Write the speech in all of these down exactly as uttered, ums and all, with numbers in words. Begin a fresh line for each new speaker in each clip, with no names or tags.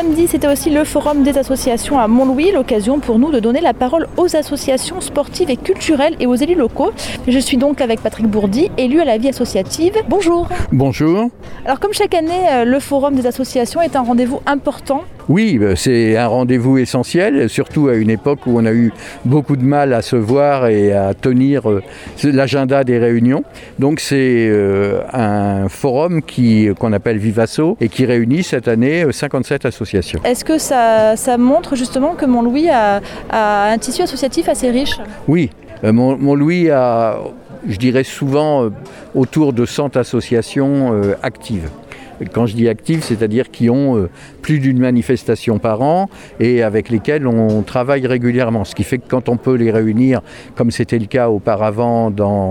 samedi, c'était aussi le forum des associations à Montlouis, l'occasion pour nous de donner la parole aux associations sportives et culturelles et aux élus locaux. Je suis donc avec Patrick Bourdi, élu à la vie associative. Bonjour.
Bonjour.
Alors comme chaque année, le forum des associations est un rendez-vous important.
Oui, c'est un rendez-vous essentiel, surtout à une époque où on a eu beaucoup de mal à se voir et à tenir l'agenda des réunions. Donc c'est un forum qui, qu'on appelle Vivasso et qui réunit cette année cinquante-sept associations.
Est-ce que ça, ça montre justement que Montlouis a, a un tissu associatif assez riche ?
Oui, Montlouis a, je dirais souvent, autour de cent associations actives. Quand je dis actifs, c'est-à-dire qui ont euh, plus d'une manifestation par an et avec lesquelles on travaille régulièrement. Ce qui fait que quand on peut les réunir, comme c'était le cas auparavant dans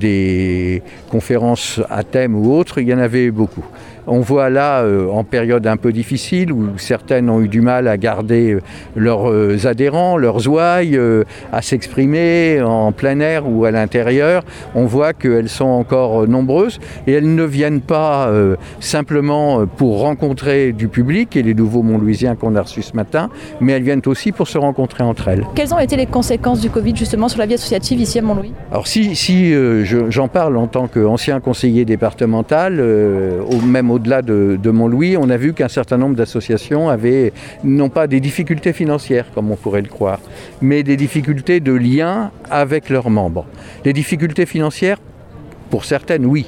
des conférences à thème ou autres, il y en avait beaucoup. On voit là, euh, en période un peu difficile, où certaines ont eu du mal à garder euh, leurs euh, adhérents, leurs ouailles, euh, à s'exprimer en plein air ou à l'intérieur, on voit qu'elles sont encore nombreuses et elles ne viennent pas euh, simplement pour rencontrer du public et les nouveaux Montlouisiens qu'on a reçus ce matin, mais elles viennent aussi pour se rencontrer entre elles.
Quelles ont été les conséquences du Covid justement sur la vie associative ici à Montlouis ?
Alors si, si euh, je, j'en parle en tant qu'ancien conseiller départemental, euh, au, même au-delà de, de Montlouis, on a vu qu'un certain nombre d'associations avaient non pas des difficultés financières comme on pourrait le croire, mais des difficultés de lien avec leurs membres. Les difficultés financières, pour certaines, oui.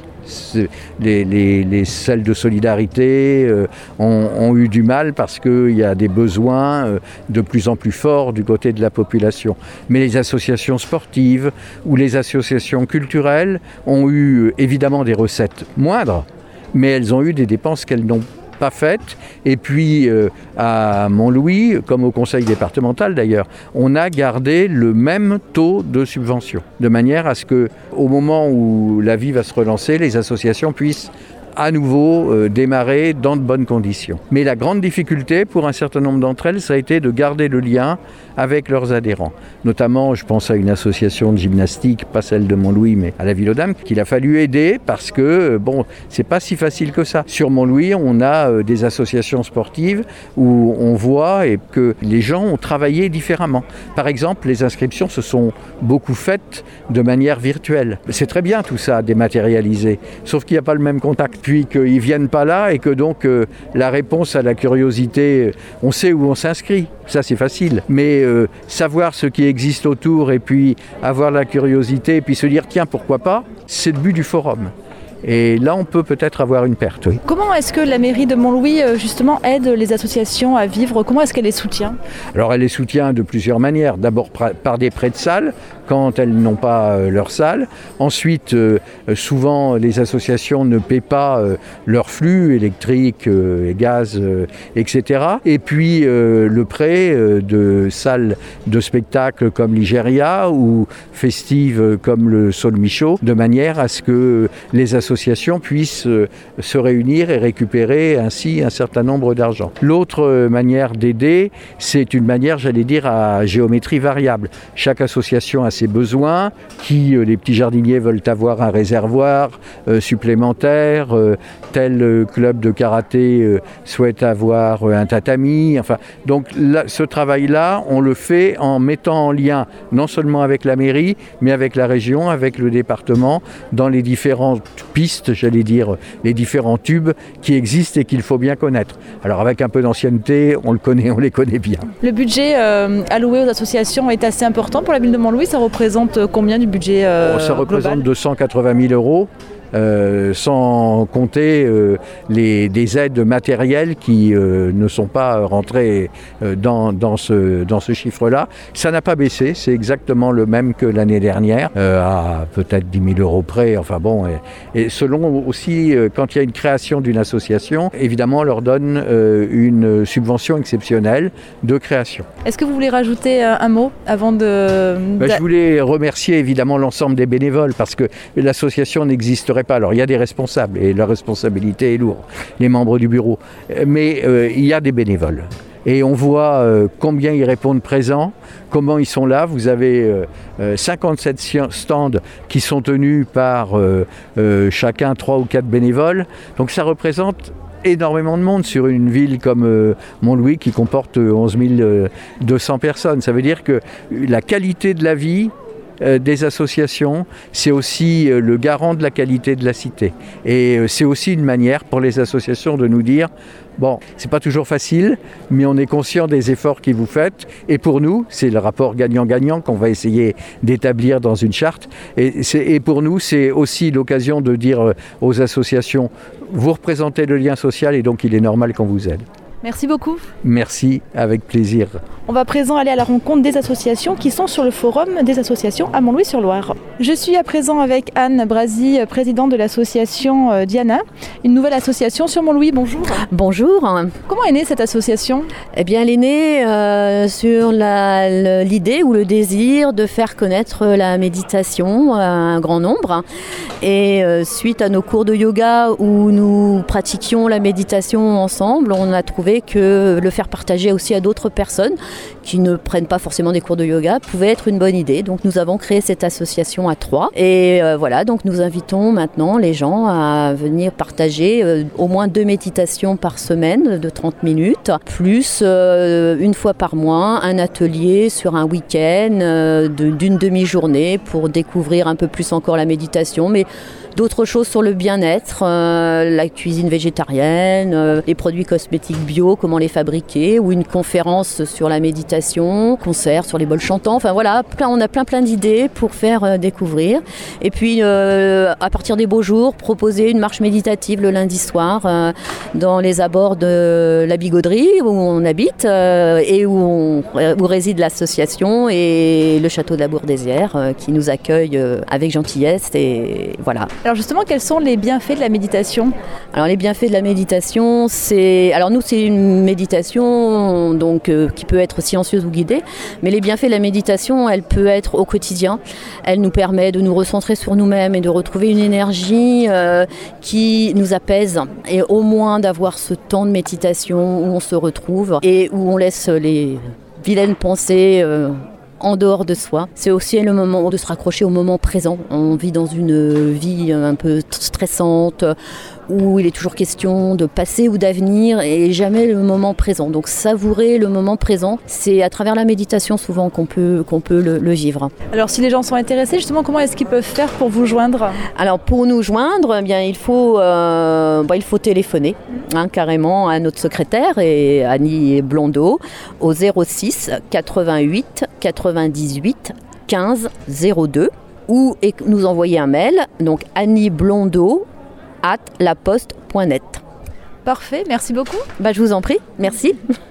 Les, les, les celles de solidarité euh, ont, ont eu du mal parce qu'il y a des besoins euh, de plus en plus forts du côté de la population. Mais les associations sportives ou les associations culturelles ont eu évidemment des recettes moindres, mais elles ont eu des dépenses qu'elles n'ont pas faites. Et puis euh, à Montlouis, comme au conseil départemental d'ailleurs, on a gardé le même taux de subvention, de manière à ce que, au moment où la vie va se relancer, les associations puissent à nouveau euh, démarrer dans de bonnes conditions. Mais la grande difficulté pour un certain nombre d'entre elles, ça a été de garder le lien avec leurs adhérents. Notamment, je pense à une association de gymnastique, pas celle de Montlouis, mais à la Ville aux Dames, qu'il a fallu aider parce que, bon, c'est pas si facile que ça. Sur Montlouis, on a euh, des associations sportives où on voit et que les gens ont travaillé différemment. Par exemple, les inscriptions se sont beaucoup faites de manière virtuelle. C'est très bien tout ça, dématérialisé, sauf qu'il n'y a pas le même contact. Puis qu'ils ne viennent pas là et que donc euh, la réponse à la curiosité, on sait où on s'inscrit, ça c'est facile. Mais euh, savoir ce qui existe autour et puis avoir la curiosité et puis se dire tiens pourquoi pas, c'est le but du forum. Et là, on peut peut-être avoir une perte, oui.
Comment est-ce que la mairie de Montlouis, justement, aide les associations à vivre ? Comment est-ce qu'elle les soutient ?
Alors, elle les soutient de plusieurs manières. D'abord, par des prêts de salles, quand elles n'ont pas euh, leur salle. Ensuite, euh, souvent, les associations ne paient pas euh, leur flux électrique, euh, et gaz, euh, et cetera. Et puis, euh, le prêt euh, de salles de spectacle comme l'Igéria ou festives comme le Sol Michaud, de manière à ce que les associations puissent euh, se réunir et récupérer ainsi un certain nombre d'argent. L'autre euh, manière d'aider, c'est une manière, j'allais dire, à géométrie variable. Chaque association a ses besoins, qui, euh, les petits jardiniers veulent avoir un réservoir euh, supplémentaire, euh, tel euh, club de karaté euh, souhaite avoir euh, un tatami, enfin, donc là, ce travail-là, on le fait en mettant en lien non seulement avec la mairie, mais avec la région, avec le département, dans les différentes pistes, j'allais dire, les différents tubes qui existent et qu'il faut bien connaître. Alors avec un peu d'ancienneté, on le connaît, on les connaît bien.
Le budget euh, alloué aux associations est assez important pour la ville de Montlouis. Ça représente combien du budget euh,
oh, Ça représente
global ?
deux cent quatre-vingt mille euros. Euh, sans compter euh, les, des aides matérielles qui euh, ne sont pas rentrées euh, dans, dans ce, dans ce chiffre-là. Ça n'a pas baissé, c'est exactement le même que l'année dernière, euh, à peut-être dix mille euros près. Enfin bon, et, et selon aussi, euh, quand il y a une création d'une association, évidemment, on leur donne euh, une subvention exceptionnelle de création.
Est-ce que vous voulez rajouter euh, un mot avant de...
Ben, je voulais remercier évidemment l'ensemble des bénévoles parce que l'association n'existerait pas. Alors il y a des responsables et leur responsabilité est lourde, les membres du bureau, mais euh, il y a des bénévoles. Et on voit euh, combien ils répondent présents, comment ils sont là. Vous avez euh, cinquante-sept stands qui sont tenus par euh, euh, chacun trois ou quatre bénévoles. Donc ça représente énormément de monde sur une ville comme euh, Montlouis qui comporte onze mille deux cents personnes. Ça veut dire que la qualité de la vie euh, des associations, c'est aussi euh, le garant de la qualité de la cité. Et euh, c'est aussi une manière pour les associations de nous dire bon, c'est pas toujours facile, mais on est conscient des efforts que vous faites. Et pour nous, c'est le rapport gagnant-gagnant qu'on va essayer d'établir dans une charte. Et, c'est, et pour nous, c'est aussi l'occasion de dire aux associations, vous représentez le lien social et donc il est normal qu'on vous aide.
Merci beaucoup.
Merci, avec plaisir.
On va à présent aller à la rencontre des associations qui sont sur le forum des associations à Montlouis-sur-Loire. Je suis à présent avec Anne Brasi, présidente de l'association Diana, une nouvelle association sur Montlouis. Bonjour.
Bonjour.
Comment est née cette association ?
Eh bien, elle est née euh, sur la, l'idée ou le désir de faire connaître la méditation à un grand nombre. Et euh, suite à nos cours de yoga où nous pratiquions la méditation ensemble, on a trouvé que le faire partager aussi à d'autres personnes qui ne prennent pas forcément des cours de yoga pouvait être une bonne idée. Donc nous avons créé cette association à Troyes. Et euh, voilà, donc nous invitons maintenant les gens à venir partager euh, au moins deux méditations par semaine de trente minutes, plus euh, une fois par mois un atelier sur un week-end euh, de, d'une demi-journée pour découvrir un peu plus encore la méditation, mais d'autres choses sur le bien-être, euh, la cuisine végétarienne, euh, les produits cosmétiques bio, comment les fabriquer, ou une conférence sur la méditation, concert sur les bols chantants. Enfin voilà, plein, on a plein plein d'idées pour faire euh, découvrir. Et puis euh, à partir des beaux jours, proposer une marche méditative le lundi soir euh, dans les abords de la Bigoderie où on habite euh, et où, on, où réside l'association et le château de la Bourdesière euh, qui nous accueille euh, avec gentillesse et voilà.
Alors justement, quels sont les bienfaits de la méditation ?
Alors les bienfaits de la méditation, c'est... Alors nous, c'est une méditation donc, euh, qui peut être silencieuse ou guidée, mais les bienfaits de la méditation, elle peut être au quotidien. Elle nous permet de nous recentrer sur nous-mêmes et de retrouver une énergie euh, qui nous apaise. Et au moins d'avoir ce temps de méditation où on se retrouve et où on laisse les vilaines pensées euh, en dehors de soi. C'est aussi le moment de se raccrocher au moment présent. On vit dans une vie un peu stressante où il est toujours question de passé ou d'avenir et jamais le moment présent. Donc savourer le moment présent, c'est à travers la méditation souvent qu'on peut, qu'on peut le, le vivre.
Alors si les gens sont intéressés, justement, comment est-ce qu'ils peuvent faire pour vous joindre ?
Alors pour nous joindre, eh bien, il, faut, euh, bah, il faut téléphoner hein, carrément à notre secrétaire et Annie Blondeau au zéro six quatre-vingt-huit quatre-vingt-dix-huit quinze zéro deux ou nous envoyer un mail, donc Annie Blondeau at laposte point net.
Parfait, merci beaucoup.
Bah, je vous en prie, merci.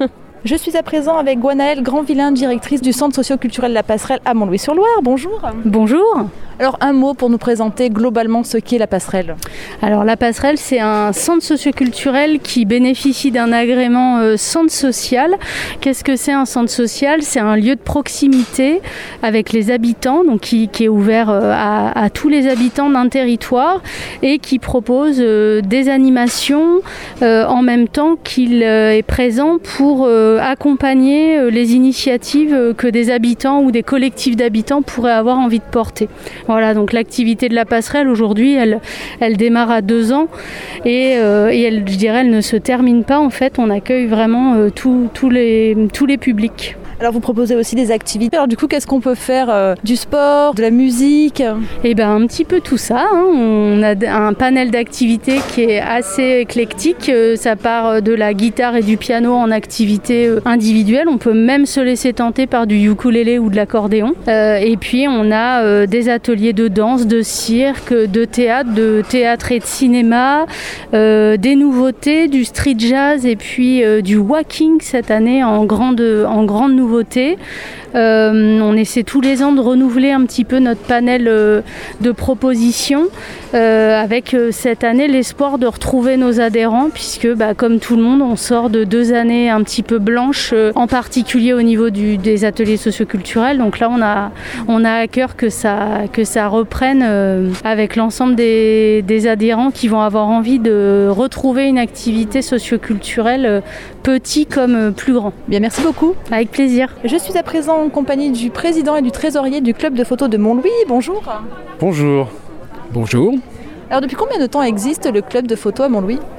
Je suis à présent avec Gwenaëlle Grandvillain, directrice du Centre socio-culturel La Passerelle à Montlouis-sur-Loire. Bonjour.
Bonjour.
Alors un mot pour nous présenter globalement ce qu'est La Passerelle.
Alors La Passerelle, c'est un centre socioculturel qui bénéficie d'un agrément euh, centre social. Qu'est-ce que c'est un centre social ? C'est un lieu de proximité avec les habitants, donc qui, qui est ouvert euh, à, à tous les habitants d'un territoire et qui propose euh, des animations euh, en même temps qu'il euh, est présent pour euh, accompagner euh, les initiatives euh, que des habitants ou des collectifs d'habitants pourraient avoir envie de porter. Voilà, donc l'activité de La Passerelle aujourd'hui, elle, elle démarre à deux ans et, euh, et elle, je dirais, elle ne se termine pas. En fait, on accueille vraiment euh, tous tous les, tous les publics.
Alors vous proposez aussi des activités. Alors du coup, qu'est-ce qu'on peut faire ? euh, Du sport, de la musique ?
Eh bien, un petit peu tout ça. Hein. On a un panel d'activités qui est assez éclectique. Ça part de la guitare et du piano en activité individuelle. On peut même se laisser tenter par du ukulélé ou de l'accordéon. Euh, et puis, on a euh, des ateliers de danse, de cirque, de théâtre, de théâtre et de cinéma, euh, des nouveautés, du street jazz et puis euh, du walking cette année en grande, en grande nouveauté. Nouveautés. Euh, on essaie tous les ans de renouveler un petit peu notre panel euh, de propositions euh, avec euh, cette année l'espoir de retrouver nos adhérents puisque bah, comme tout le monde on sort de deux années un petit peu blanches euh, en particulier au niveau du, des ateliers socioculturels, donc là on a, on a à cœur que ça, que ça reprenne euh, avec l'ensemble des, des adhérents qui vont avoir envie de retrouver une activité socioculturelle euh, petit comme euh, plus grand.
Bien, merci beaucoup.
Avec plaisir.
Je suis à présent en compagnie du président et du trésorier du club de photo de Montlouis. Bonjour.
Bonjour. Bonjour.
Alors depuis combien de temps existe le club de photo à Montlouis ?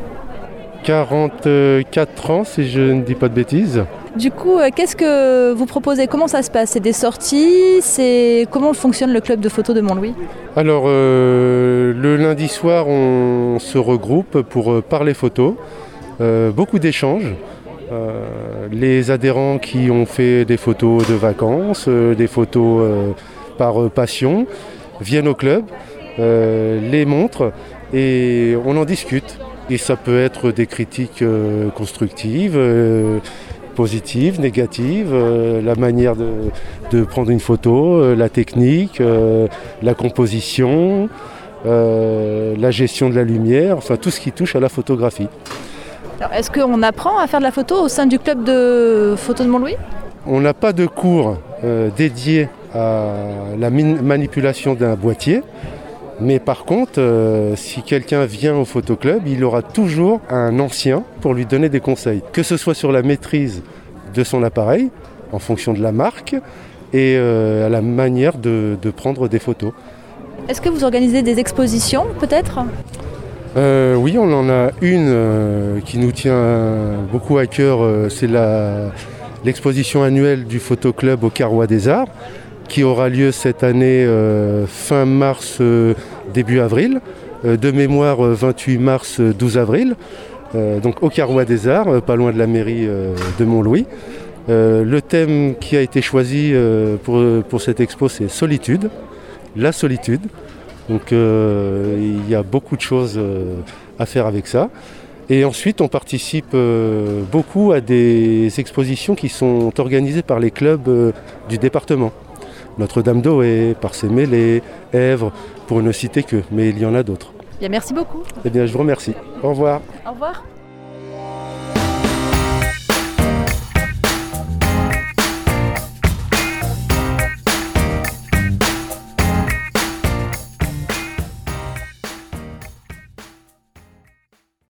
quarante-quatre ans, si je ne dis pas de bêtises.
Du coup, euh, qu'est-ce que vous proposez? Comment ça se passe? C'est des sorties? C'est... Comment fonctionne le club de photo de Montlouis?
Alors, euh, le lundi soir, on se regroupe pour euh, parler photo. Euh, beaucoup d'échanges. Euh, les adhérents qui ont fait des photos de vacances, euh, des photos euh, par euh, passion, viennent au club, euh, les montrent et on en discute. Et ça peut être des critiques euh, constructives, euh, positives, négatives, euh, la manière de, de prendre une photo, euh, la technique, euh, la composition, euh, la gestion de la lumière, enfin tout ce qui touche à la photographie.
Alors, est-ce qu'on apprend à faire de la photo au sein du club de photo de Montlouis?
On n'a pas de cours euh, dédiés à la min- manipulation d'un boîtier. Mais par contre, euh, si quelqu'un vient au photoclub, il aura toujours un ancien pour lui donner des conseils. Que ce soit sur la maîtrise de son appareil, en fonction de la marque, et euh, à la manière de, de prendre des photos.
Est-ce que vous organisez des expositions, peut-être?
euh, Oui, on en a une euh, qui nous tient beaucoup à cœur. Euh, c'est la, l'exposition annuelle du photoclub au Carrois des Arts, qui aura lieu cette année euh, fin mars, euh, début avril. Euh, de mémoire, euh, vingt-huit mars, euh, douze avril. Euh, donc au Carrois des Arts, euh, pas loin de la mairie euh, de Montlouis. Euh, le thème qui a été choisi euh, pour, pour cette expo, c'est solitude, la solitude. Donc euh, il y a beaucoup de choses euh, à faire avec ça. Et ensuite, on participe euh, beaucoup à des expositions qui sont organisées par les clubs euh, du département. Notre-Dame-d'Aué, Parcé-Mêlé, Èvre, pour ne citer que, mais il y en a d'autres.
Bien, merci beaucoup.
Eh bien, je vous remercie. Au revoir.
Au revoir.